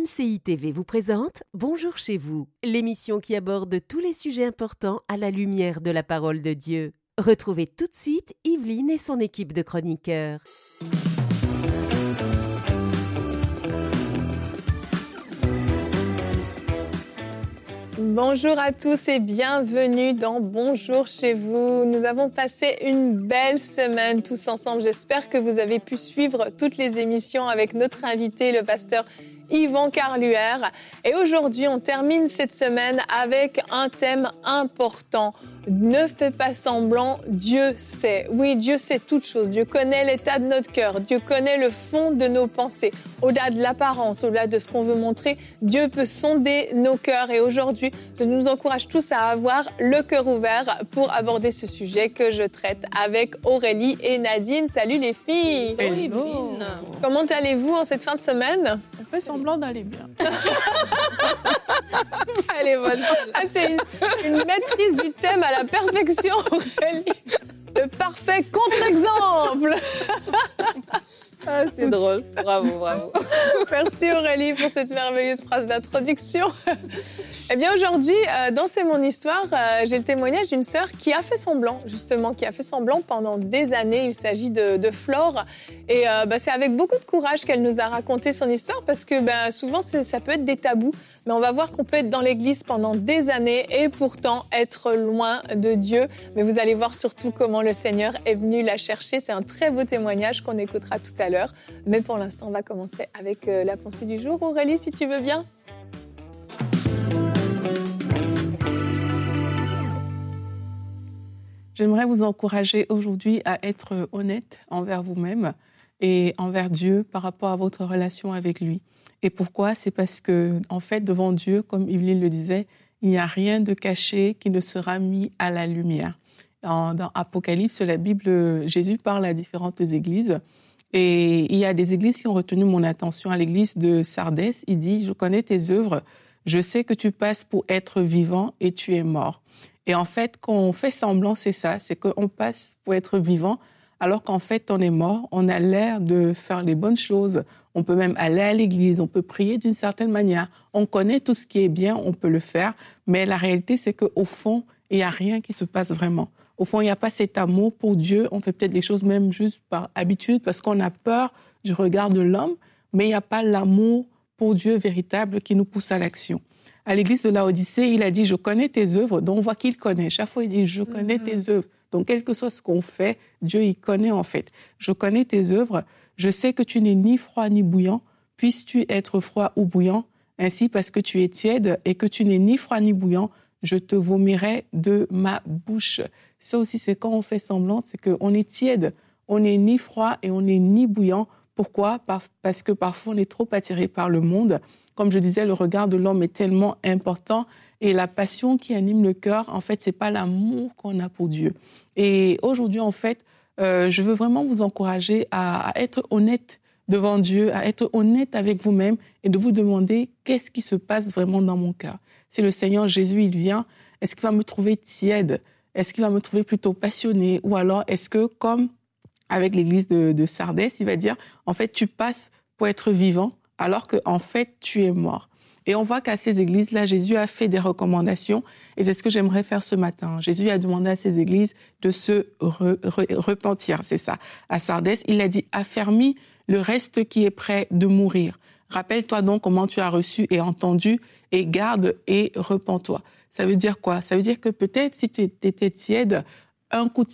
MCI TV vous présente Bonjour chez vous, l'émission qui aborde tous les sujets importants à la lumière de la parole de Dieu. Retrouvez tout de suite Yveline et son équipe de chroniqueurs. Bonjour à tous et bienvenue dans Bonjour chez vous. Nous avons passé une belle semaine tous ensemble. J'espère que vous avez pu suivre toutes les émissions avec notre invité, le pasteur Yvan Carluère. Et aujourd'hui, on termine cette semaine avec un thème important. Ne fais pas semblant, Dieu sait. Oui, Dieu sait toutes choses. Dieu connaît l'état de notre cœur. Dieu connaît le fond de nos pensées. Au-delà de l'apparence, au-delà de ce qu'on veut montrer, Dieu peut sonder nos cœurs. Et aujourd'hui, je nous encourage tous à avoir le cœur ouvert pour aborder ce sujet que je traite avec Aurélie et Nadine. Salut les filles! Hello. Comment allez-vous en cette fin de semaine? On fait semblant d'aller bien. Elle est bonne. Ah, c'est une maîtrise du thème à la perfection, Aurélie. Le parfait contre-exemple. Ah, c'était drôle. Bravo, bravo. Merci Aurélie pour cette merveilleuse phrase d'introduction. Eh bien aujourd'hui, dans C'est mon histoire, j'ai le témoignage d'une sœur qui a fait semblant, justement, qui a fait semblant pendant des années. Il s'agit de Flore. Et c'est avec beaucoup de courage qu'elle nous a raconté son histoire parce que souvent, ça peut être des tabous. Mais on va voir qu'on peut être dans l'église pendant des années et pourtant être loin de Dieu. Mais vous allez voir surtout comment le Seigneur est venu la chercher. C'est un très beau témoignage qu'on écoutera tout à l'heure. Mais pour l'instant, on va commencer avec la pensée du jour. Aurélie, si tu veux bien. J'aimerais vous encourager aujourd'hui à être honnête envers vous-même et envers Dieu par rapport à votre relation avec lui. Et pourquoi? C'est parce que, en fait, devant Dieu, comme Yveline le disait, il n'y a rien de caché qui ne sera mis à la lumière. Dans Apocalypse, la Bible, Jésus parle à différentes églises. Et il y a des églises qui ont retenu mon attention. À l'église de Sardès, il dit « Je connais tes œuvres, je sais que tu passes pour être vivant et tu es mort. » Et en fait, quand on fait semblant, c'est ça, c'est qu'on passe pour être vivant, alors qu'en fait, on est mort, on a l'air de faire les bonnes choses, on peut même aller à l'église, on peut prier d'une certaine manière, on connaît tout ce qui est bien, on peut le faire, mais la réalité, c'est qu'au fond, il n'y a rien qui se passe vraiment. Au fond, il n'y a pas cet amour pour Dieu, on fait peut-être des choses même juste par habitude, parce qu'on a peur du regard de l'homme, mais il n'y a pas l'amour pour Dieu véritable qui nous pousse à l'action. À l'église de Laodicée, il a dit « Je connais tes œuvres », donc on voit qu'il connaît. Chaque fois, il dit « Je connais tes œuvres ». Donc, quel que soit ce qu'on fait, Dieu, il connaît en fait. « Je connais tes œuvres, je sais que tu n'es ni froid ni bouillant. Puisses-tu être froid ou bouillant? Ainsi, parce que tu es tiède et que tu n'es ni froid ni bouillant, je te vomirai de ma bouche. » Ça aussi, c'est quand on fait semblant, c'est qu'on est tiède, on n'est ni froid et on n'est ni bouillant. Pourquoi? Parce que parfois, on est trop attiré par le monde. Comme je disais, le regard de l'homme est tellement important et la passion qui anime le cœur, en fait, c'est pas l'amour qu'on a pour Dieu. Et aujourd'hui, en fait, je veux vraiment vous encourager à être honnête devant Dieu, à être honnête avec vous-même et de vous demander qu'est-ce qui se passe vraiment dans mon cœur. Si le Seigneur Jésus, il vient, est-ce qu'il va me trouver tiède? Est-ce qu'il va me trouver plutôt passionné? Ou alors, est-ce que, comme avec l'église de Sardès, il va dire, en fait, tu passes pour être vivant, alors qu'en fait, tu es mort. Et on voit qu'à ces églises-là, Jésus a fait des recommandations, et c'est ce que j'aimerais faire ce matin. Jésus a demandé à ces églises de se repentir, c'est ça. À Sardès, il a dit « Affermis le reste qui est prêt de mourir. Rappelle-toi donc comment tu as reçu et entendu, et garde et repens-toi. » Ça veut dire quoi? Ça veut dire que peut-être si tu étais tiède, un coup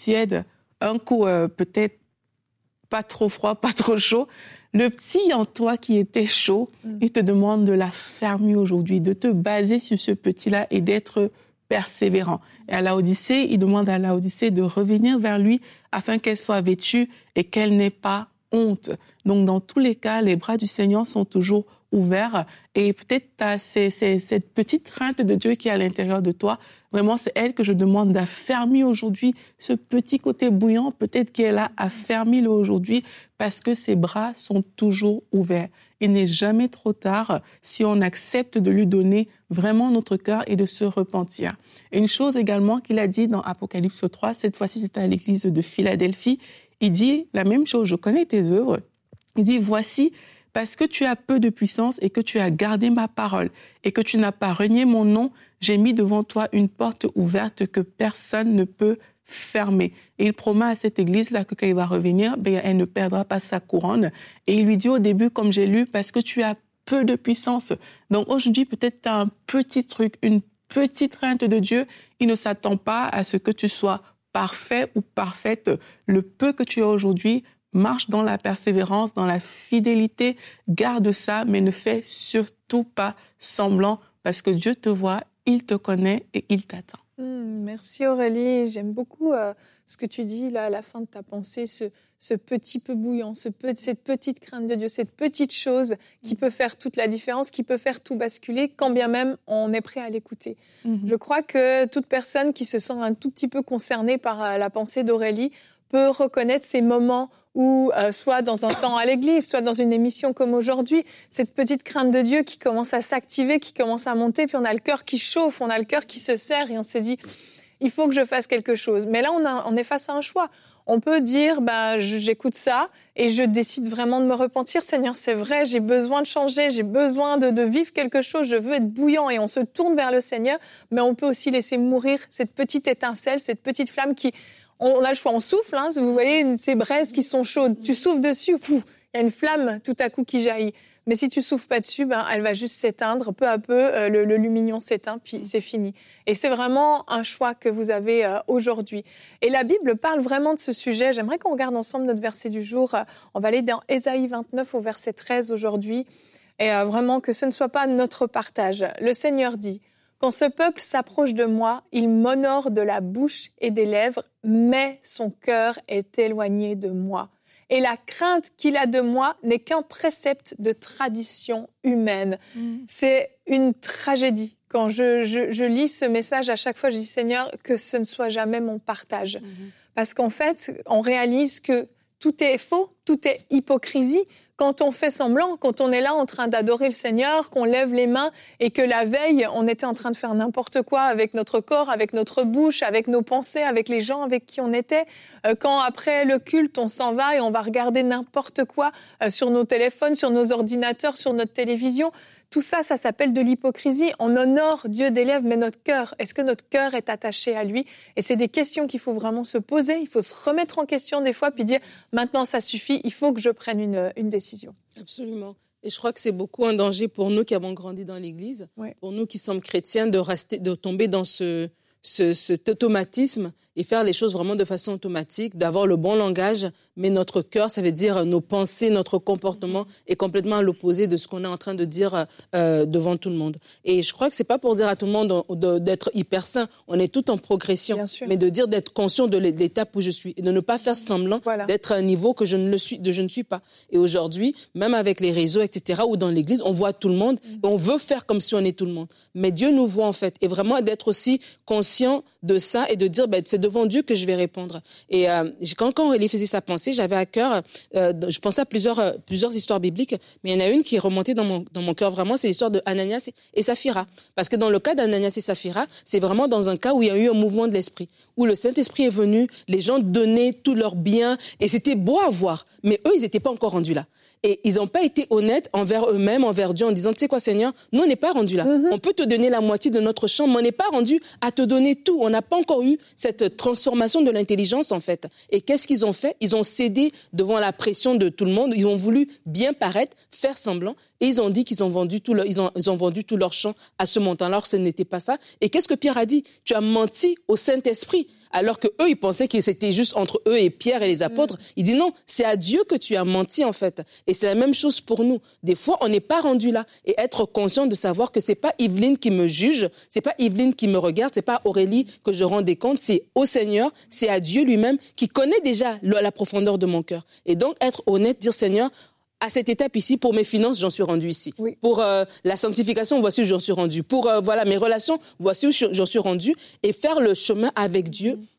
peut-être pas trop froid, pas trop chaud, le petit en toi qui était chaud, il te demande de la fermer aujourd'hui, de te baser sur ce petit-là et d'être persévérant. Et à Laodicée, il demande à Laodicée de revenir vers lui afin qu'elle soit vêtue et qu'elle n'ait pas honte. Donc, dans tous les cas, les bras du Seigneur sont toujours ouverts et peut-être tu as cette petite crainte de Dieu qui est à l'intérieur de toi. Vraiment, c'est elle que je demande d'affermir aujourd'hui ce petit côté bouillant, peut-être qu'elle est là, affermis-le aujourd'hui parce que ses bras sont toujours ouverts. Il n'est jamais trop tard si on accepte de lui donner vraiment notre cœur et de se repentir. Et une chose également qu'il a dit dans Apocalypse 3, cette fois-ci c'était à l'église de Philadelphie, il dit la même chose, je connais tes œuvres. Il dit, voici, parce que tu as peu de puissance et que tu as gardé ma parole et que tu n'as pas renié mon nom, j'ai mis devant toi une porte ouverte que personne ne peut fermer. Et il promet à cette église-là que quand il va revenir, elle ne perdra pas sa couronne. Et il lui dit au début, comme j'ai lu, parce que tu as peu de puissance. Donc aujourd'hui, peut-être tu as un petit truc, une petite crainte de Dieu. Il ne s'attend pas à ce que tu sois parfait ou parfaite. Le peu que tu as aujourd'hui, marche dans la persévérance, dans la fidélité, garde ça, mais ne fais surtout pas semblant parce que Dieu te voit, il te connaît et il t'attend. Merci Aurélie, j'aime beaucoup ce que tu dis là à la fin de ta pensée, ce petit peu bouillant, cette petite crainte de Dieu, cette petite chose qui peut faire toute la différence, qui peut faire tout basculer, quand bien même on est prêt à l'écouter. Je crois que toute personne qui se sent un tout petit peu concernée par la pensée d'Aurélie peut reconnaître ces moments où, soit dans un temps à l'église, soit dans une émission comme aujourd'hui, cette petite crainte de Dieu qui commence à s'activer, qui commence à monter, puis on a le cœur qui chauffe, on a le cœur qui se serre et on s'est dit, il faut que je fasse quelque chose. Mais là, on est face à un choix. On peut dire, j'écoute ça et je décide vraiment de me repentir. Seigneur, c'est vrai, j'ai besoin de changer, j'ai besoin de vivre quelque chose, je veux être bouillant et on se tourne vers le Seigneur. Mais on peut aussi laisser mourir cette petite étincelle, cette petite flamme qui... On a le choix, on souffle, hein, vous voyez ces braises qui sont chaudes. Tu souffles dessus, il y a une flamme tout à coup qui jaillit. Mais si tu souffles pas dessus, elle va juste s'éteindre. Peu à peu, le lumignon s'éteint, puis c'est fini. Et c'est vraiment un choix que vous avez aujourd'hui. Et la Bible parle vraiment de ce sujet. J'aimerais qu'on regarde ensemble notre verset du jour. On va aller dans Ésaïe 29 au verset 13 aujourd'hui. Et vraiment que ce ne soit pas notre partage. Le Seigneur dit... Quand ce peuple s'approche de moi, il m'honore de la bouche et des lèvres, mais son cœur est éloigné de moi. Et la crainte qu'il a de moi n'est qu'un précepte de tradition humaine. C'est une tragédie. Quand je lis ce message, à chaque fois, je dis « Seigneur, que ce ne soit jamais mon partage ». Parce qu'en fait, on réalise que tout est faux, tout est hypocrisie. Quand on fait semblant, quand on est là en train d'adorer le Seigneur, qu'on lève les mains et que la veille, on était en train de faire n'importe quoi avec notre corps, avec notre bouche, avec nos pensées, avec les gens avec qui on était. Quand après le culte, on s'en va et on va regarder n'importe quoi sur nos téléphones, sur nos ordinateurs, sur notre télévision. Tout ça, ça s'appelle de l'hypocrisie. On honore Dieu des lèvres, mais notre cœur, est-ce que notre cœur est attaché à lui? Et c'est des questions qu'il faut vraiment se poser. Il faut se remettre en question des fois, puis dire maintenant ça suffit, il faut que je prenne une décision. Absolument. Et je crois que c'est beaucoup un danger pour nous qui avons grandi dans l'Église, pour nous qui sommes chrétiens, de tomber dans cet automatisme et faire les choses vraiment de façon automatique, d'avoir le bon langage, mais notre cœur, ça veut dire nos pensées, notre comportement est complètement à l'opposé de ce qu'on est en train de dire devant tout le monde. Et je crois que c'est pas pour dire à tout le monde d'être hyper saint, on est tout en progression, mais de dire d'être conscient de l'étape où je suis et de ne pas faire semblant d'être à un niveau que je ne suis pas. Et aujourd'hui, même avec les réseaux, etc., ou dans l'Église, on voit tout le monde et on veut faire comme si on est tout le monde. Mais Dieu nous voit en fait, et vraiment d'être aussi conscient de ça et de dire c'est devant Dieu que je vais répondre. Et quand Aurélie faisait sa pensée, j'avais à cœur, je pensais à plusieurs histoires bibliques, mais il y en a une qui est remontée dans mon cœur vraiment, c'est l'histoire de Ananias et Saphira. Parce que dans le cas d'Ananias et Saphira, c'est vraiment dans un cas où il y a eu un mouvement de l'esprit, où le Saint-Esprit est venu, les gens donnaient tous leurs biens, et c'était beau à voir, mais eux, ils n'étaient pas encore rendus là. Et ils n'ont pas été honnêtes envers eux-mêmes, envers Dieu, en disant, tu sais quoi, Seigneur, nous, on n'est pas rendus là. On peut te donner la moitié de notre champ, mais on n'est pas rendu à te donner tout. On n'a pas encore eu cette transformation de l'intelligence, en fait. Et qu'est-ce qu'ils ont fait? Ils ont cédé devant la pression de tout le monde. Ils ont voulu bien paraître, faire semblant. Et ils ont dit qu'ils ont vendu tout leur champ à ce montant. Alors, ce n'était pas ça. Et qu'est-ce que Pierre a dit? Tu as menti au Saint-Esprit. Alors que eux, ils pensaient que c'était juste entre eux et Pierre et les apôtres. Il dit non, c'est à Dieu que tu as menti, en fait. Et c'est la même chose pour nous. Des fois, on n'est pas rendu là. Et être conscient de savoir que c'est pas Yveline qui me juge, c'est pas Yveline qui me regarde, c'est pas Aurélie que je rends des comptes, c'est au Seigneur, c'est à Dieu lui-même qui connaît déjà la profondeur de mon cœur. Et donc, être honnête, dire Seigneur, à cette étape ici, pour mes finances, j'en suis rendu ici. Oui. Pour la sanctification, voici où j'en suis rendu. Pour mes relations, voici où j'en suis rendu. Et faire le chemin avec Dieu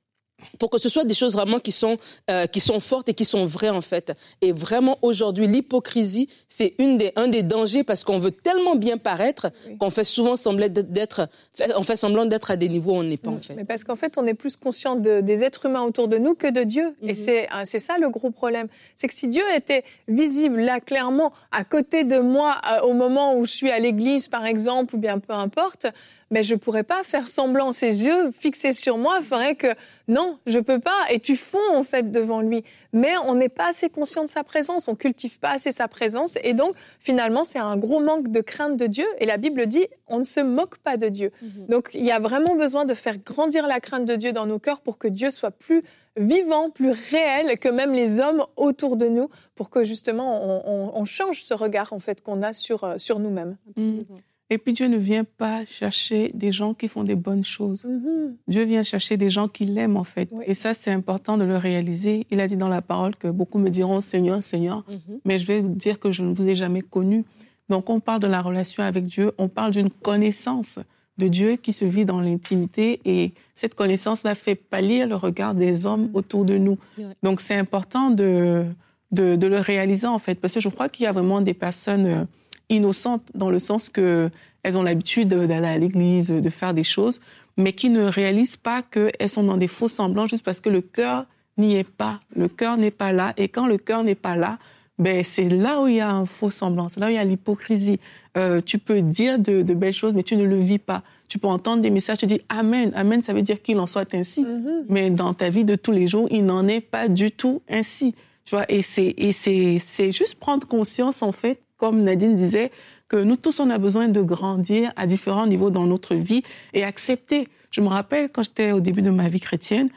pour que ce soit des choses vraiment qui sont fortes et qui sont vraies en fait. Et vraiment aujourd'hui, l'hypocrisie, c'est un des dangers parce qu'on veut tellement bien paraître qu'on fait souvent semblant d'être à des niveaux où on n'est pas en fait. Mais parce qu'en fait, on est plus conscient des êtres humains autour de nous que de Dieu. Et c'est ça le gros problème. C'est que si Dieu était visible là, clairement, à côté de moi, au moment où je suis à l'église par exemple, ou bien peu importe, mais je pourrais pas faire semblant. Ses yeux fixés sur moi feraient que non, je peux pas. Et tu fonds en fait devant lui. Mais on n'est pas assez conscient de sa présence. On cultive pas assez sa présence. Et donc finalement, c'est un gros manque de crainte de Dieu. Et la Bible dit, on ne se moque pas de Dieu. Donc il y a vraiment besoin de faire grandir la crainte de Dieu dans nos cœurs pour que Dieu soit plus vivant, plus réel que même les hommes autour de nous, pour que justement on change ce regard en fait qu'on a sur nous-mêmes. Absolument. Et puis Dieu ne vient pas chercher des gens qui font des bonnes choses. Dieu vient chercher des gens qui l'aiment en fait. Oui. Et ça, c'est important de le réaliser. Il a dit dans la parole que beaucoup me diront « Seigneur, Seigneur », mais je vais vous dire que je ne vous ai jamais connu. Donc on parle de la relation avec Dieu, on parle d'une connaissance de Dieu qui se vit dans l'intimité et cette connaissance-là fait pâlir le regard des hommes autour de nous. Oui. Donc c'est important de le réaliser en fait, parce que je crois qu'il y a vraiment des personnes innocentes dans le sens qu'elles ont l'habitude d'aller à l'église, de faire des choses, mais qui ne réalisent pas qu'elles sont dans des faux semblants juste parce que le cœur n'y est pas. Le cœur n'est pas là. Et quand le cœur n'est pas là, ben c'est là où il y a un faux semblant, c'est là où il y a l'hypocrisie. Tu peux dire de belles choses, mais tu ne le vis pas. Tu peux entendre des messages, tu dis « Amen ». Amen, ça veut dire qu'il en soit ainsi. Mais dans ta vie de tous les jours, il n'en est pas du tout ainsi. Tu vois, et c'est juste prendre conscience, en fait, comme Nadine disait, que nous tous, on a besoin de grandir à différents niveaux dans notre vie et accepter. Je me rappelle, quand j'étais au début de ma vie chrétienne,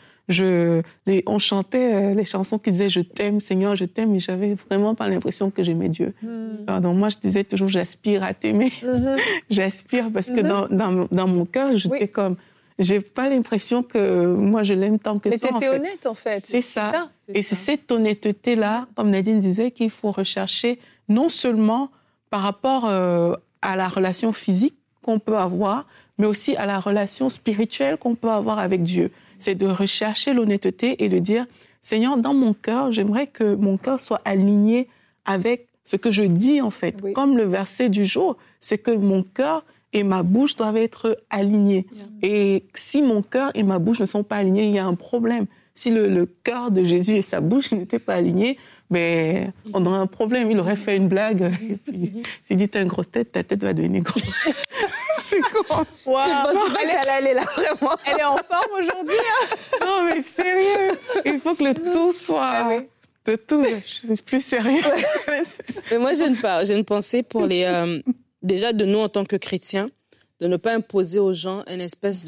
on chantait les chansons qui disaient « Je t'aime, Seigneur, je t'aime », mais j'avais vraiment pas l'impression que j'aimais Dieu. Donc moi, je disais toujours « J'aspire à t'aimer ». J'aspire parce que dans mon cœur, j'étais comme... J'ai pas l'impression que moi, je l'aime tant que ça. Mais t'étais honnête, en fait. C'est ça. Et c'est cette honnêteté-là, comme Nadine disait, qu'il faut rechercher non seulement par rapport à la relation physique qu'on peut avoir, mais aussi à la relation spirituelle qu'on peut avoir avec Dieu. C'est de rechercher l'honnêteté et de dire, Seigneur, dans mon cœur, j'aimerais que mon cœur soit aligné avec ce que je dis, en fait. Oui. Comme le verset du jour, c'est que mon cœur et ma bouche doivent être alignés. Et si mon cœur et ma bouche ne sont pas alignés, il y a un problème. Si le cœur de Jésus et sa bouche n'étaient pas alignés, ben, on aurait un problème. Il aurait fait une blague. Et puis, s'il dit, t'as une grosse tête, ta tête va devenir grosse. C'est quoi? Wow. Je ne pensais pas qu'elle allait là, vraiment. Elle est en forme aujourd'hui. Non, mais sérieux. Il faut que le tout soit... Le tout, c'est plus sérieux. Mais moi, j'ai une pensée pour les... déjà, de nous, en tant que chrétiens, de ne pas imposer aux gens une espèce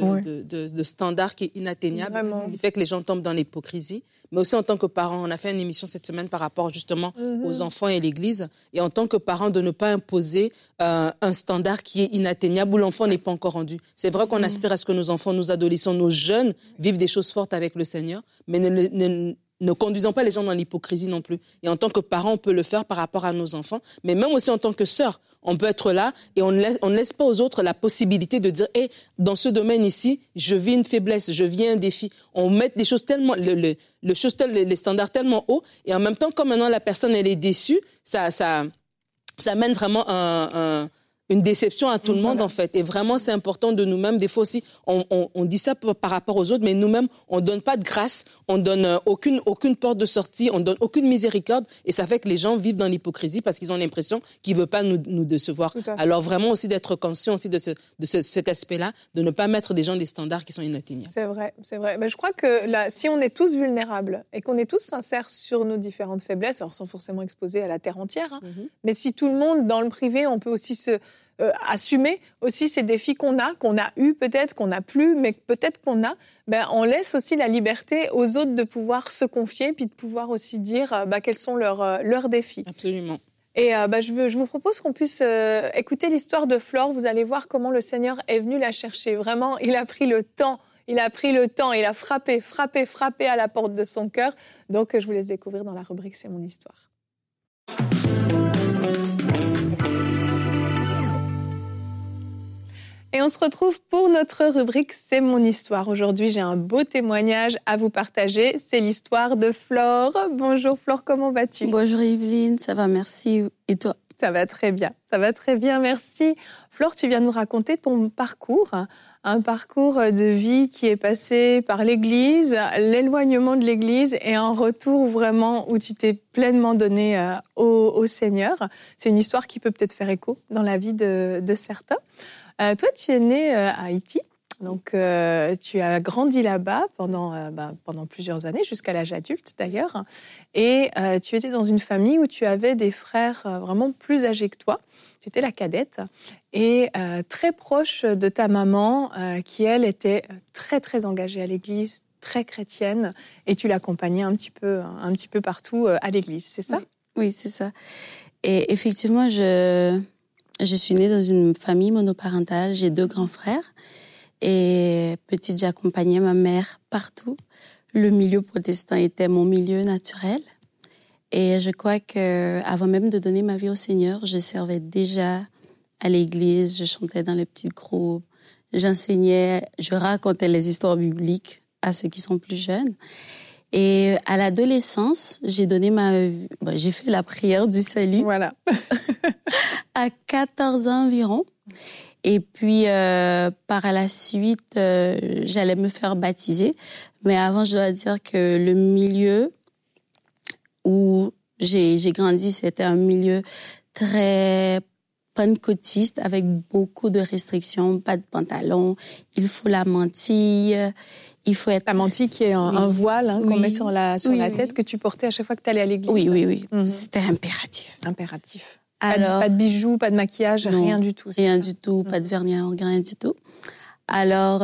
de standard qui est inatteignable, qui fait que les gens tombent dans l'hypocrisie. Mais aussi en tant que parents, on a fait une émission cette semaine par rapport justement aux enfants et l'Église. Et en tant que parents, de ne pas imposer un standard qui est inatteignable où l'enfant n'est pas encore rendu. C'est vrai qu'on aspire à ce que nos enfants, nos adolescents, nos jeunes vivent des choses fortes avec le Seigneur, mais ne conduisons pas les gens dans l'hypocrisie non plus. Et en tant que parents, on peut le faire par rapport à nos enfants, mais même aussi en tant que sœurs, on peut être là et on ne laisse pas aux autres la possibilité de dire hey, dans ce domaine ici, je vis une faiblesse, je vis un défi. On met des choses tellement, les standards tellement hauts et en même temps, comme maintenant la personne elle est déçue, ça mène vraiment une déception à tout le monde, en fait. Et vraiment, c'est important de nous-mêmes. Des fois aussi, on dit ça par rapport aux autres, mais nous-mêmes, on donne pas de grâce, on donne aucune porte de sortie, on donne aucune miséricorde. Et ça fait que les gens vivent dans l'hypocrisie parce qu'ils ont l'impression qu'ils veulent pas nous décevoir. Alors vraiment aussi d'être conscient aussi de cet aspect-là, de ne pas mettre des gens des standards qui sont inatteignables. C'est vrai, c'est vrai. Mais je crois que là, si on est tous vulnérables et qu'on est tous sincères sur nos différentes faiblesses, alors sans forcément exposer à la terre entière, mais si tout le monde, dans le privé, on peut aussi assumer aussi ces défis qu'on a eu peut-être, qu'on n'a plus, mais peut-être qu'on a, on laisse aussi la liberté aux autres de pouvoir se confier, puis de pouvoir aussi dire quels sont leurs défis. Absolument. Et je vous propose qu'on puisse écouter l'histoire de Flore. Vous allez voir comment le Seigneur est venu la chercher. Vraiment, il a pris le temps. Il a frappé à la porte de son cœur. Donc, je vous laisse découvrir dans la rubrique « C'est mon histoire ». Et on se retrouve pour notre rubrique C'est mon histoire. Aujourd'hui, j'ai un beau témoignage à vous partager. C'est l'histoire de Flore. Bonjour Flore, comment vas-tu? Bonjour Evelyne, ça va, merci. Et toi? Ça va très bien, merci. Flore, tu viens nous raconter ton parcours, un parcours de vie qui est passé par l'Église, l'éloignement de l'Église et un retour vraiment où tu t'es pleinement donné au Seigneur. C'est une histoire qui peut peut-être faire écho dans la vie de certains. Toi, tu es née à Haïti. Donc, tu as grandi là-bas pendant plusieurs années, jusqu'à l'âge adulte d'ailleurs. Et tu étais dans une famille où tu avais des frères vraiment plus âgés que toi. Tu étais la cadette et très proche de ta maman qui, elle, était très, très engagée à l'église, très chrétienne. Et tu l'accompagnais un petit peu partout à l'église, c'est ça? Oui, c'est ça. Et effectivement, je suis née dans une famille monoparentale. J'ai 2 grands frères. Et petite, j'accompagnais ma mère partout. Le milieu protestant était mon milieu naturel. Et je crois qu'avant même de donner ma vie au Seigneur, je servais déjà à l'église, je chantais dans les petits groupes, j'enseignais, je racontais les histoires bibliques à ceux qui sont plus jeunes. Et à l'adolescence, j'ai fait la prière du salut. Voilà. À 14 ans environ. Et puis, par la suite, j'allais me faire baptiser. Mais avant, je dois dire que le milieu où j'ai grandi, c'était un milieu très pentecôtiste avec beaucoup de restrictions, pas de pantalon, il faut la mantille, il faut être... La mantille qui est un voile qu'on met sur la tête que tu portais à chaque fois que tu allais à l'église. Oui. Mm-hmm. C'était impératif. Alors, pas de bijoux, pas de maquillage, non, rien du tout. Rien du tout, pas de vernis à ongles, rien du tout. Alors,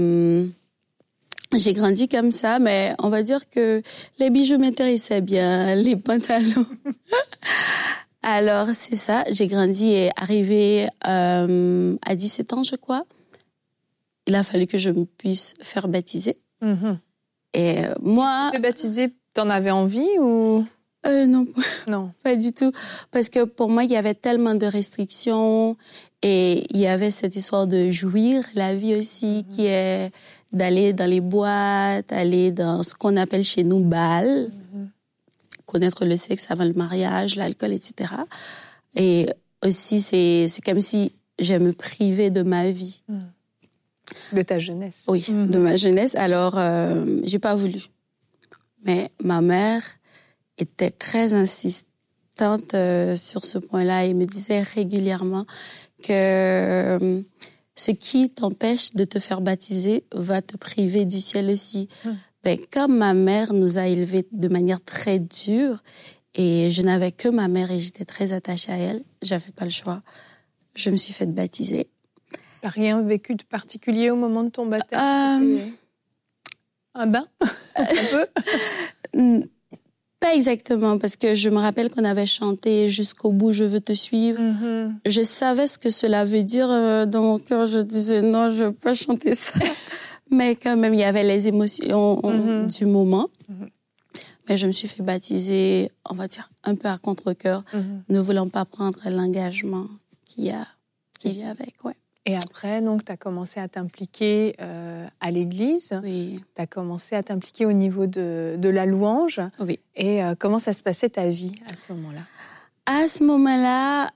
j'ai grandi comme ça, mais on va dire que les bijoux m'intéressaient bien, les pantalons. Alors, c'est ça, j'ai grandi et arrivé à 17 ans, je crois. Il a fallu que je me puisse faire baptiser. Mm-hmm. Et moi... Tu t'es baptisée, t'en avais envie ou... Non, pas du tout. Parce que pour moi, il y avait tellement de restrictions et il y avait cette histoire de jouir la vie aussi, qui est d'aller dans les boîtes, aller dans ce qu'on appelle chez nous bal, connaître le sexe avant le mariage, l'alcool, etc. Et aussi, c'est comme si je me privais de ma vie. De ta jeunesse. Oui, de ma jeunesse. Alors, j'ai pas voulu. Mais ma mère était très insistante sur ce point-là et me disait régulièrement que ce qui t'empêche de te faire baptiser va te priver du ciel aussi. Ben, comme ma mère nous a élevés de manière très dure et je n'avais que ma mère et j'étais très attachée à elle, j'avais pas le choix. Je me suis faite baptiser. T'as rien vécu de particulier au moment de ton baptême? C'était un bain? Un peu? Pas exactement, parce que je me rappelle qu'on avait chanté « Jusqu'au bout, je veux te suivre ». Je savais ce que cela veut dire dans mon cœur. Je disais « Non, je ne veux pas chanter ça ». Mais quand même, il y avait les émotions du moment. Mais je me suis fait baptiser, on va dire, un peu à contre-cœur, ne voulant pas prendre l'engagement qu'il y a avec. Ouais. Et après, donc, tu as commencé à t'impliquer à l'église. Oui. Tu as commencé à t'impliquer au niveau de la louange. Oui. Et comment ça se passait ta vie à ce moment-là? À ce moment-là,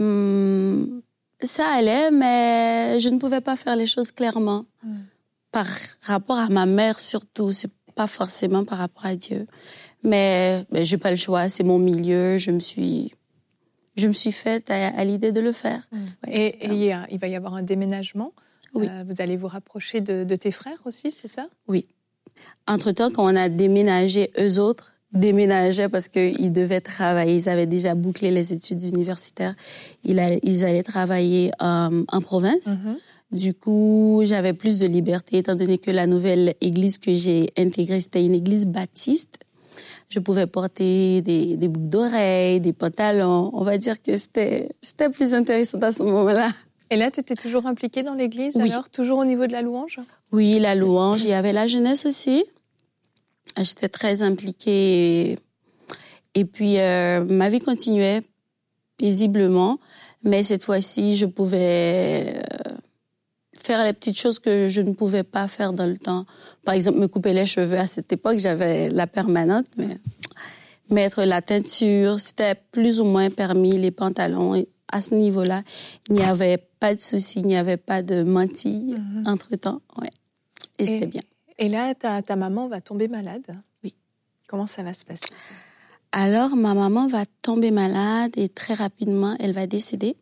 ça allait, mais je ne pouvais pas faire les choses clairement. Par rapport à ma mère surtout, c'est pas forcément par rapport à Dieu. Mais j'ai pas le choix, c'est mon milieu, je me suis faite à l'idée de le faire. Ouais, et il va y avoir un déménagement. Oui. Vous allez vous rapprocher de tes frères aussi, c'est ça? Oui. Entre-temps, quand on a déménagé, eux autres déménageaient parce qu'ils devaient travailler. Ils avaient déjà bouclé les études universitaires. Ils allaient travailler en province. Du coup, j'avais plus de liberté, étant donné que la nouvelle église que j'ai intégrée, c'était une église baptiste. Je pouvais porter des boucles d'oreilles, des pantalons. On va dire que c'était plus intéressant à ce moment-là. Et là, tu étais toujours impliquée dans l'église, oui. Alors? Toujours au niveau de la louange? Oui, la louange. Il y avait la jeunesse aussi. J'étais très impliquée. Et puis, ma vie continuait paisiblement. Mais cette fois-ci, je pouvais faire les petites choses que je ne pouvais pas faire dans le temps. Par exemple, me couper les cheveux. À cette époque, j'avais la permanente, mais mettre la teinture, c'était plus ou moins permis, les pantalons. Et à ce niveau-là, il n'y avait pas de souci, il n'y avait pas de menti entre-temps. Ouais. Et c'était bien. Et là, ta maman va tomber malade? Oui. Comment ça va se passer, ça? Alors, ma maman va tomber malade et très rapidement, elle va décéder.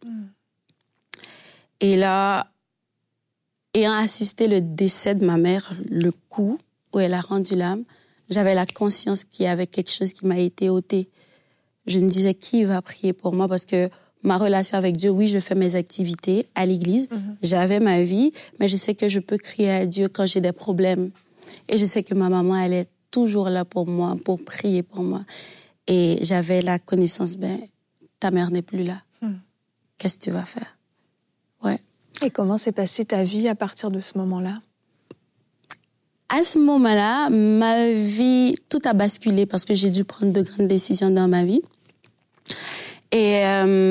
Et là, ayant assisté le décès de ma mère, le coup où elle a rendu l'âme, j'avais la conscience qu'il y avait quelque chose qui m'a été ôté. Je me disais, qui va prier pour moi? Parce que ma relation avec Dieu, oui, je fais mes activités à l'église. J'avais ma vie, mais je sais que je peux crier à Dieu quand j'ai des problèmes. Et je sais que ma maman, elle est toujours là pour moi, pour prier pour moi. Et j'avais la connaissance, ta mère n'est plus là. Qu'est-ce que tu vas faire? Ouais. Et comment s'est passée ta vie à partir de ce moment-là? À ce moment-là, ma vie, tout a basculé parce que j'ai dû prendre de grandes décisions dans ma vie. Et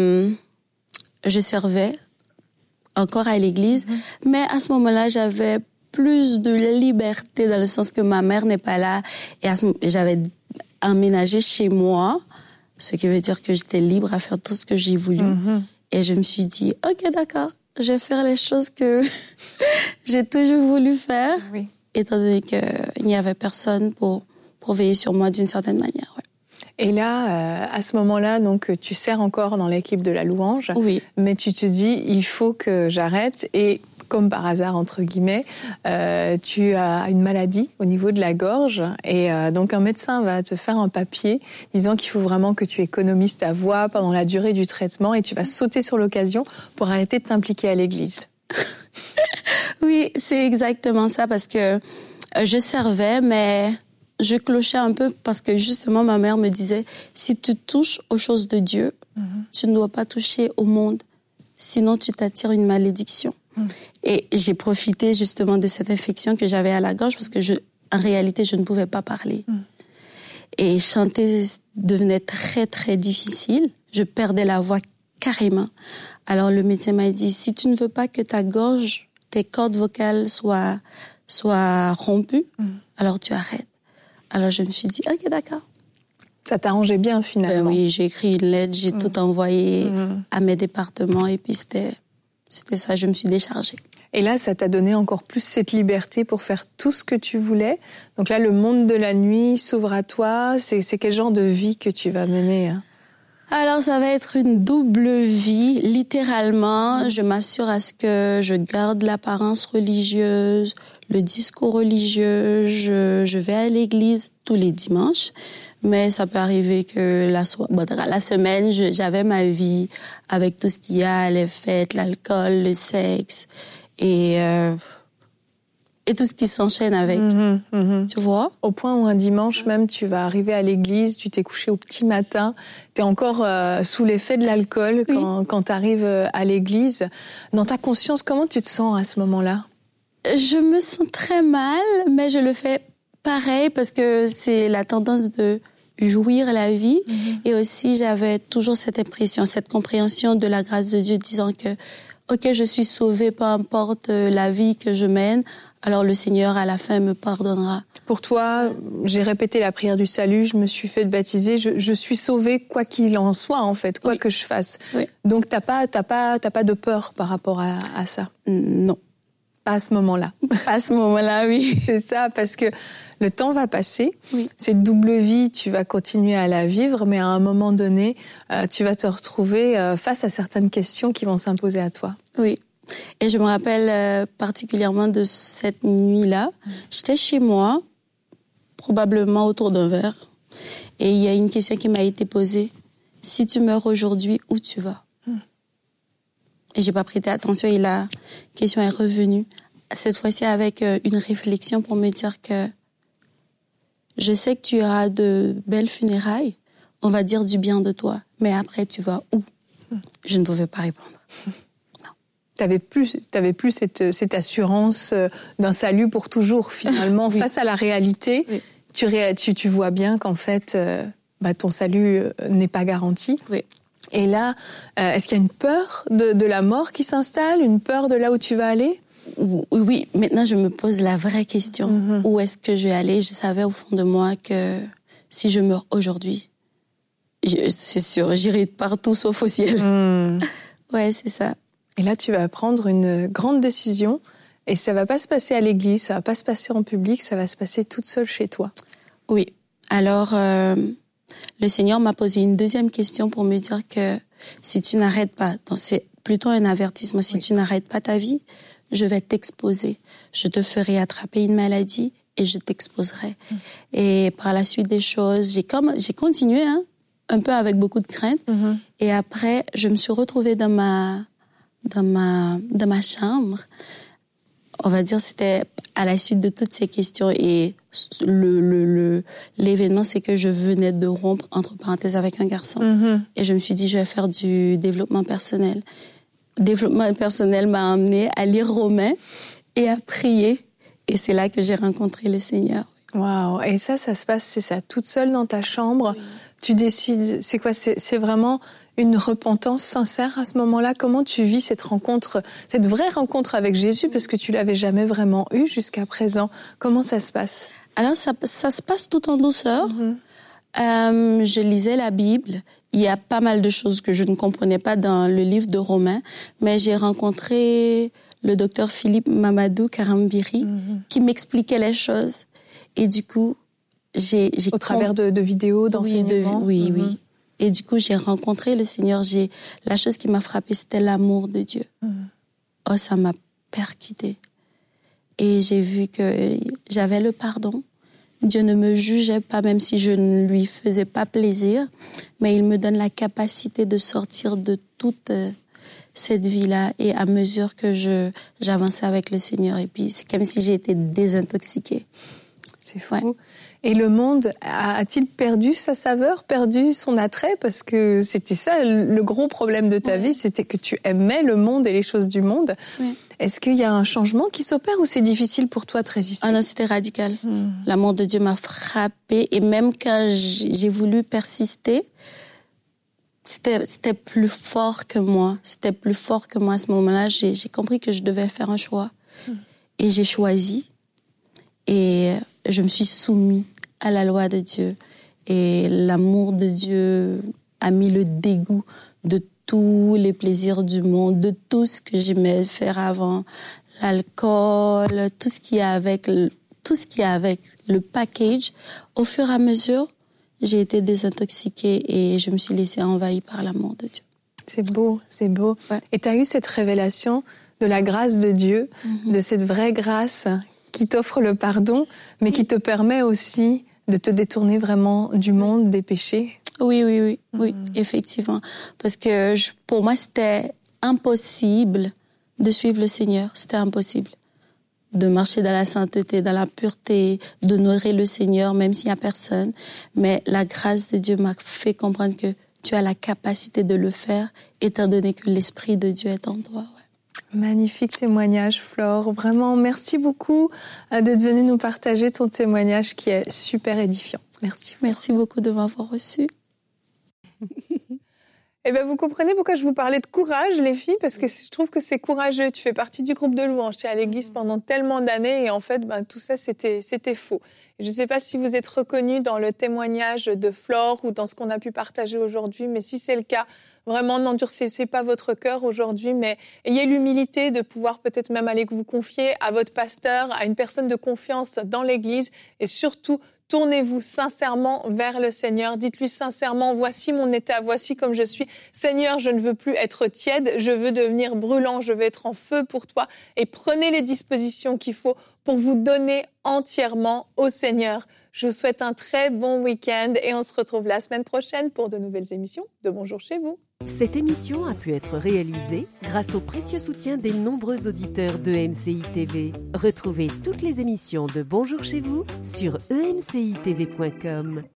je servais encore à l'église, mais à ce moment-là, j'avais plus de liberté dans le sens que ma mère n'est pas là. Et j'avais emménagé chez moi, ce qui veut dire que j'étais libre à faire tout ce que j'ai voulu. Et je me suis dit, OK, d'accord, je vais faire les choses que j'ai toujours voulu faire, étant donné qu'il n'y avait personne pour veiller sur moi d'une certaine manière. Ouais. Et là, à ce moment-là, donc, tu sers encore dans l'équipe de la louange, mais tu te dis, il faut que j'arrête. Et comme par hasard, entre guillemets, tu as une maladie au niveau de la gorge. Et donc, un médecin va te faire un papier disant qu'il faut vraiment que tu économises ta voix pendant la durée du traitement et tu vas sauter sur l'occasion pour arrêter de t'impliquer à l'église. Oui, c'est exactement ça, parce que je servais, mais je clochais un peu parce que justement, ma mère me disait, si tu touches aux choses de Dieu, tu ne dois pas toucher au monde, sinon tu t'attires une malédiction. Et j'ai profité justement de cette infection que j'avais à la gorge parce que en réalité, je ne pouvais pas parler. Et chanter devenait très, très difficile. Je perdais la voix carrément. Alors le médecin m'a dit, si tu ne veux pas que ta gorge, tes cordes vocales soient rompues, alors tu arrêtes. Alors je me suis dit, OK, d'accord. Ça t'arrangeait bien finalement. Oui, j'ai écrit une lettre, j'ai tout envoyé à mes départements et puis c'était ça, je me suis déchargée. Et là, ça t'a donné encore plus cette liberté pour faire tout ce que tu voulais. Donc là, le monde de la nuit s'ouvre à toi. C'est quel genre de vie que tu vas mener? Alors, ça va être une double vie, littéralement. Je m'assure à ce que je garde l'apparence religieuse, le discours religieux. Je vais à l'église tous les dimanches. Mais ça peut arriver que la semaine, j'avais ma vie avec tout ce qu'il y a, les fêtes, l'alcool, le sexe et tout ce qui s'enchaîne avec. Tu vois? Au point où un dimanche même, tu vas arriver à l'église, tu t'es couché au petit matin, tu es encore sous l'effet de l'alcool quand tu arrives à l'église. Dans ta conscience, comment tu te sens à ce moment-là? Je me sens très mal, mais je le fais pareil, parce que c'est la tendance de jouir la vie. Et aussi, j'avais toujours cette impression, cette compréhension de la grâce de Dieu, disant que, OK, je suis sauvée, peu importe la vie que je mène, alors le Seigneur, à la fin, me pardonnera. Pour toi, j'ai répété la prière du salut, je me suis fait baptiser, je suis sauvée quoi qu'il en soit, en fait, quoi que je fasse. Donc, t'as pas de peur par rapport à ça? Non. Pas à ce moment-là. Pas à ce moment-là, oui. C'est ça, parce que le temps va passer. Cette double vie, tu vas continuer à la vivre, mais à un moment donné, tu vas te retrouver face à certaines questions qui vont s'imposer à toi. Oui. Et je me rappelle particulièrement de cette nuit-là. J'étais chez moi, probablement autour d'un verre, et il y a une question qui m'a été posée. Si tu meurs aujourd'hui, où tu vas? Et j'ai pas prêté attention et la question est revenue. Cette fois-ci avec une réflexion pour me dire que je sais que tu auras de belles funérailles. On va dire du bien de toi. Mais après, tu vas où? Je ne pouvais pas répondre. Non. T'avais plus cette assurance d'un salut pour toujours, finalement. Face à la réalité, tu vois bien qu'en fait, ton salut n'est pas garanti. Oui. Et là, est-ce qu'il y a une peur de la mort qui s'installe, une peur de là où tu vas aller? Oui, maintenant je me pose la vraie question. Où est-ce que je vais aller? Je savais au fond de moi que si je meurs aujourd'hui, c'est sûr, j'irai partout sauf au ciel. Ouais, c'est ça. Et là, tu vas prendre une grande décision et ça va pas se passer à l'église, ça va pas se passer en public, ça va se passer toute seule chez toi. Oui. Alors, le Seigneur m'a posé une deuxième question pour me dire que si tu n'arrêtes pas, donc c'est plutôt un avertissement, si tu n'arrêtes pas ta vie, je vais t'exposer. Je te ferai attraper une maladie et je t'exposerai. Et par la suite des choses, j'ai continué, un peu avec beaucoup de crainte. Et après, je me suis retrouvée dans ma chambre. On va dire, c'était à la suite de toutes ces questions. Et l'événement, c'est que je venais de rompre, entre parenthèses, avec un garçon. Et je me suis dit, je vais faire du développement personnel. Développement personnel m'a amené à lire Romains et à prier. Et c'est là que j'ai rencontré le Seigneur. Waouh! Et ça se passe, c'est ça, toute seule dans ta chambre. Oui. Tu décides, c'est quoi? C'est vraiment une repentance sincère à ce moment-là? Comment tu vis cette rencontre, cette vraie rencontre avec Jésus, parce que tu l'avais jamais vraiment eue jusqu'à présent? Comment ça se passe? Alors, ça se passe tout en douceur. Je lisais la Bible. Il y a pas mal de choses que je ne comprenais pas dans le livre de Romains, mais j'ai rencontré le docteur Philippe Mamadou Karambiri qui m'expliquait les choses. Et du coup, au travers de vidéos, d'enseignements. Oui. Et du coup, j'ai rencontré le Seigneur. La chose qui m'a frappée, c'était l'amour de Dieu. Oh, ça m'a percutée. Et j'ai vu que j'avais le pardon. Dieu ne me jugeait pas, même si je ne lui faisais pas plaisir. Mais il me donne la capacité de sortir de toute cette vie-là. Et à mesure que j'avançais avec le Seigneur, et puis c'est comme si j'ai été désintoxiquée. C'est fou. Ouais. Et le monde a-t-il perdu sa saveur, perdu son attrait? Parce que c'était ça, le gros problème de ta vie, c'était que tu aimais le monde et les choses du monde. Est-ce qu'il y a un changement qui s'opère ou c'est difficile pour toi de résister? Ah non, c'était radical. L'amour de Dieu m'a frappée. Et même quand j'ai voulu persister, c'était plus fort que moi. C'était plus fort que moi à ce moment-là. J'ai compris que je devais faire un choix. Et j'ai choisi. Et je me suis soumise à la loi de Dieu. Et l'amour de Dieu a mis le dégoût de tous les plaisirs du monde, de tout ce que j'aimais faire avant, l'alcool, tout ce qui est avec le package. Au fur et à mesure, j'ai été désintoxiquée et je me suis laissée envahir par l'amour de Dieu. C'est beau, c'est beau. Ouais. Et tu as eu cette révélation de la grâce de Dieu, de cette vraie grâce qui t'offre le pardon, mais qui te permet aussi de te détourner vraiment du monde, des péchés. Oui, effectivement. Parce que pour moi, c'était impossible de suivre le Seigneur. C'était impossible. De marcher dans la sainteté, dans la pureté, d'honorer le Seigneur, même s'il n'y a personne. Mais la grâce de Dieu m'a fait comprendre que tu as la capacité de le faire, étant donné que l'Esprit de Dieu est en toi. Magnifique témoignage, Flore. Vraiment, merci beaucoup d'être venue nous partager ton témoignage qui est super édifiant. Merci. Merci beaucoup de m'avoir reçue. Eh bien, vous comprenez pourquoi je vous parlais de courage, les filles, parce que je trouve que c'est courageux. Tu fais partie du groupe de louanges, tu es à l'église pendant tellement d'années et en fait, tout ça, c'était faux. Et je ne sais pas si vous êtes reconnus dans le témoignage de Flore ou dans ce qu'on a pu partager aujourd'hui, mais si c'est le cas, vraiment, n'endurcissez pas votre cœur aujourd'hui, mais ayez l'humilité de pouvoir peut-être même aller vous confier à votre pasteur, à une personne de confiance dans l'église et surtout, tournez-vous sincèrement vers le Seigneur. Dites-lui sincèrement, voici mon état, voici comme je suis. Seigneur, je ne veux plus être tiède, je veux devenir brûlant, je veux être en feu pour toi. Et prenez les dispositions qu'il faut pour vous donner entièrement au Seigneur. Je vous souhaite un très bon week-end et on se retrouve la semaine prochaine pour de nouvelles émissions de Bonjour chez vous. Cette émission a pu être réalisée grâce au précieux soutien des nombreux auditeurs de MCI TV. Retrouvez toutes les émissions de Bonjour chez vous sur emcitv.com.